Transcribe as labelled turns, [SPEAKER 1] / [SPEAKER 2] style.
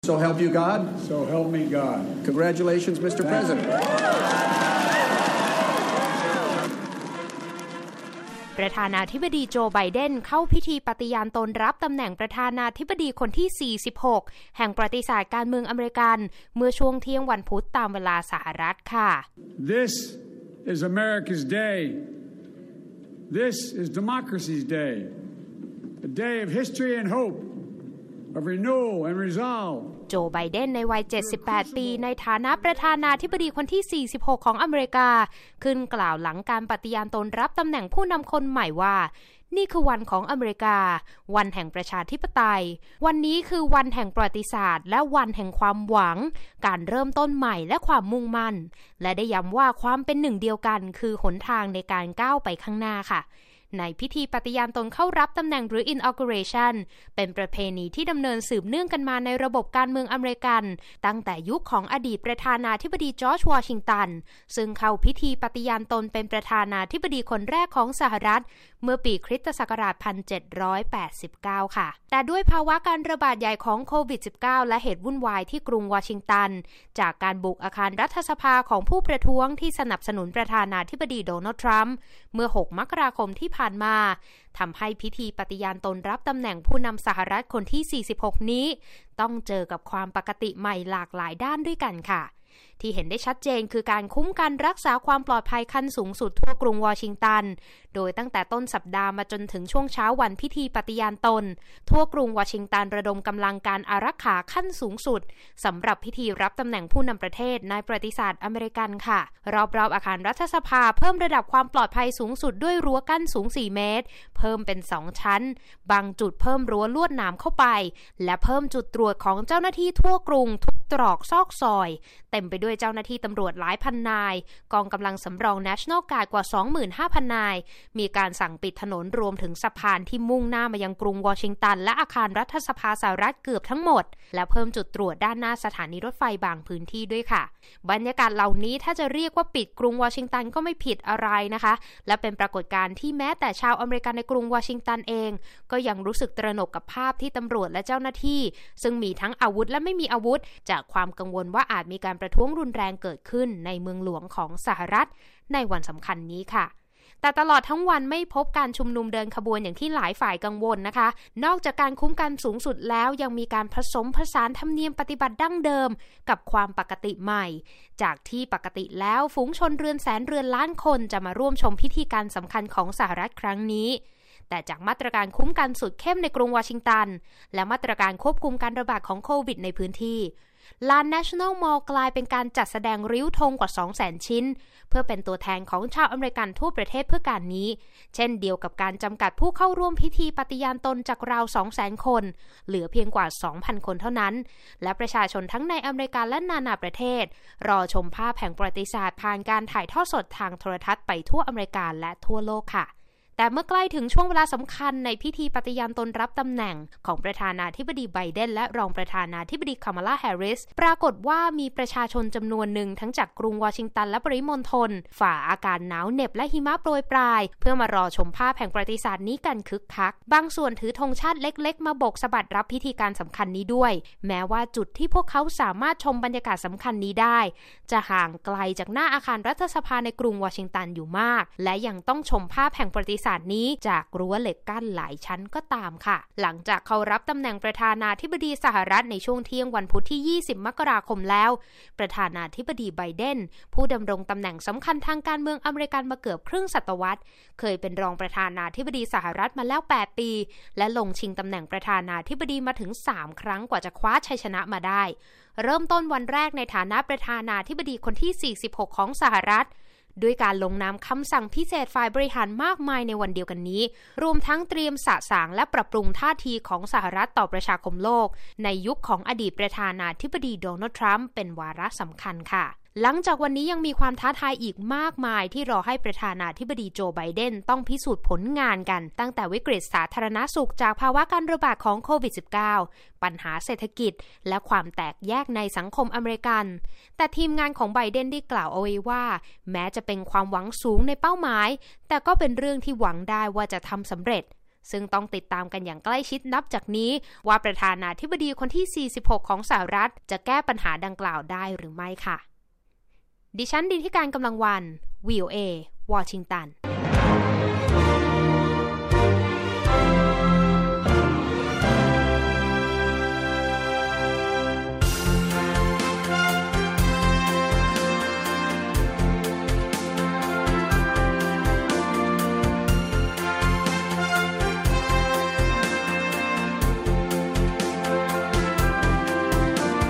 [SPEAKER 1] So help you God?
[SPEAKER 2] So help me God.
[SPEAKER 1] Congratulations, Mr. President.
[SPEAKER 3] ประธานาธิบดีโจไบเดนเข้าพิธีปฏิญาณตนรับตำแหน่งประธานาธิบดีคนที่ 46 แห่งประวัติศาสตร์การเมืองอเมริกันเมื่อช่วงเที่ยงวันพุธตามเวลาสหรัฐค่ะ
[SPEAKER 2] This is America's day. This is democracy's day. A day of history and hope, of renewal and resolve.
[SPEAKER 3] โจไบเดนในวัย 78 ปีในฐานะประธานาธิบดีคนที่ 46 ของอเมริกาขึ้นกล่าวหลังการปฏิญาณตนรับตำแหน่งผู้นำคนใหม่ว่านี่คือวันของอเมริกาวันแห่งประชาธิปไตยวันนี้คือวันแห่งประวัติศาสตร์และวันแห่งความหวังการเริ่มต้นใหม่และความมุ่งมั่นและได้ย้ำว่าความเป็นหนึ่งเดียวกันคือหนทางในการก้าวไปข้างหน้าค่ะในพิธีปฏิญาณตนเข้ารับตำแหน่งหรือ inauguration เป็นประเพณีที่ดำเนินสืบเนื่องกันมาในระบบการเมืองอเมริกันตั้งแต่ยุคของอดีตประธานาธิบดีจอร์จวอชิงตันซึ่งเข้าพิธีปฏิญาณตนเป็นประธานาธิบดีคนแรกของสหรัฐเมื่อปีคริสตศักราช 1789 ค่ะแต่ด้วยภาวะการระบาดใหญ่ของโควิด -19 และเหตุวุ่นวายที่กรุงวอชิงตันจากการบุกอาคารรัฐสภาของผู้ประท้วงที่สนับสนุนประธานาธิบดีโดนัลด์ทรัมป์เมื่อ 6 มกราคมที่ผ่านมาทำให้พิธีปฏิญาณตนรับตำแหน่งผู้นำสหรัฐคนที่ 46 นี้ต้องเจอกับความปกติใหม่หลากหลายด้านด้วยกันค่ะที่เห็นได้ชัดเจนคือการคุ้มกันรักษาความปลอดภัยขั้นสูงสุดทั่วกรุงวอชิงตันโดยตั้งแต่ต้นสัปดาห์มาจนถึงช่วงเช้าวันพิธีปฏิญาณตนทั่วกรุงวอชิงตันระดมกำลังการอารักขาขั้นสูงสุดสำหรับพิธีรับตำแหน่งผู้นำประเทศในประวัติศาสตร์อเมริกันค่ะรอบๆอาคารรัฐสภาเพิ่มระดับความปลอดภัยสูงสุดด้วยรั้วกั้นสูง 4 เมตรเพิ่มเป็น 2 ชั้นบางจุดเพิ่มรั้วลวดหนามเข้าไปและเพิ่มจุดตรวจของเจ้าหน้าที่ทั่วกรุงทุกตรอกซอกซอยเต็มไปด้วยเจ้าหน้าที่ตำรวจหลายพันนายกองกำลังสำรอง National Guard กว่า 25,000 นายมีการสั่งปิดถนนรวมถึงสะพานที่มุ่งหน้ามายังกรุงวอชิงตันและอาคารรัฐสภาสหรัฐเกือบทั้งหมดและเพิ่มจุดตรวจด้านหน้าสถานีรถไฟบางพื้นที่ด้วยค่ะบรรยากาศเหล่านี้ถ้าจะเรียกว่าปิดกรุงวอชิงตันก็ไม่ผิดอะไรนะคะและเป็นปรากฏการณ์ที่แม้แต่ชาวอเมริกันในกรุงวอชิงตันเองก็ยังรู้สึกตระหนกกับภาพที่ตำรวจและเจ้าหน้าที่ซึ่งมีทั้งอาวุธและไม่มีอาวุธจากความกังวลว่าอาจมีการประท้วงรุนแรงเกิดขึ้นในเมืองหลวงของสหรัฐในวันสำคัญนี้ค่ะแต่ตลอดทั้งวันไม่พบการชุมนุมเดินขบวนอย่างที่หลายฝ่ายกังวลนะคะนอกจากการคุ้มกันสูงสุดแล้วยังมีการผสมผสานธรรมเนียมปฏิบัติดั้งเดิมกับความปกติใหม่จากที่ปกติแล้วฝูงชนเรือนแสนเรือนล้านคนจะมาร่วมชมพิธีการสำคัญของสหรัฐครั้งนี้แต่จากมาตรการคุ้มกันสุดเข้มในกรุงวอชิงตันและมาตรการควบคุมการระบาดของโควิดในพื้นที่ลาน National Mall กลายเป็นการจัดแสดงริ้วธงกว่า 200,000 ชิ้นเพื่อเป็นตัวแทนของชาวอเมริกันทั่วประเทศเพื่อการนี้เช่นเดียวกับการจำกัดผู้เข้าร่วมพิธีปฏิญาณตนจากราว 200,000 คนเหลือเพียงกว่า 2,000 คนเท่านั้นและประชาชนทั้งในอเมริกาและนานาประเทศรอชมภาพแห่งประวัติศาสตร์ผ่านการถ่ายทอดสดทางโทรทัศน์ไปทั่วอเมริกาและทั่วโลกค่ะแต่เมื่อใกล้ถึงช่วงเวลาสำคัญในพิธีปฏิญาณตนรับตำแหน่งของประธานาธิบดีไบเดนและรองประธานาธิบดีคามาลาแฮร์ริสปรากฏว่ามีประชาชนจำนวนหนึ่งทั้งจากกรุงวอชิงตันและปริมณฑลฝ่าอากาศหนาวเหน็บและหิมะโปรยปลายเพื่อมารอชมภาพแห่งประวัติศาสตร์นี้กันคึกคักบางส่วนถือธงชาติเล็กๆมาโบกสะบัดรับพิธีการสำคัญนี้ด้วยแม้ว่าจุดที่พวกเขาสามารถชมบรรยากาศสำคัญนี้ได้จะห่างไกลจากหน้าอาคารรัฐสภาในกรุงวอชิงตันอยู่มากและยังต้องชมภาพแห่งประวัติศาสตร์นี้จากรั้วเหล็กกั้นหลายชั้นก็ตามค่ะหลังจากเขารับตำแหน่งประธานาธิบดีสหรัฐในช่วงเที่ยงวันพุธที่ 20 มกราคมแล้วประธานาธิบดีไบเดนผู้ดำรงตำแหน่งสำคัญทางการเมืองอเมริกันมาเกือบครึ่งศตวรรษเคยเป็นรองประธานาธิบดีสหรัฐมาแล้ว 8 ปีและลงชิงตำแหน่งประธานาธิบดีมาถึง 3 ครั้งกว่าจะคว้าชัยชนะมาได้เริ่มต้นวันแรกในฐานะประธานาธิบดีคนที่ 46 ของสหรัฐด้วยการลงนามคำสั่งพิเศษฝ่ายบริหารมากมายในวันเดียวกันนี้รวมทั้งเตรียมสะสางและปรับปรุงท่าทีของสหรัฐต่อประชาคมโลกในยุคของอดีตประธานาธิบดีโดนัลด์ทรัมป์เป็นวาระสำคัญค่ะ หลังจากวันนี้ยังมีความท้าทายอีกมากมายที่รอให้ประธานาธิบดีโจไบเดนต้องพิสูจน์ผลงานกันตั้งแต่วิกฤตสาธารณสุขจากภาวะการระบาดของโควิด -19 ปัญหาเศรษฐกิจและความแตกแยกในสังคมอเมริกันแต่ทีมงานของไบเดนได้กล่าวเอาไว้ว่าแม้จะเป็นความหวังสูงในเป้าหมายแต่ก็เป็นเรื่องที่หวังได้ว่าจะทำสำเร็จซึ่งต้องติดตามกันอย่างใกล้ชิดนับจากนี้ว่าประธานาธิบดีคนที่46ของสหรัฐจะแก้ปัญหาดังกล่าวได้หรือไม่ค่ะดิฉันดินทิการกำลังวัน VOA วอชิงตัน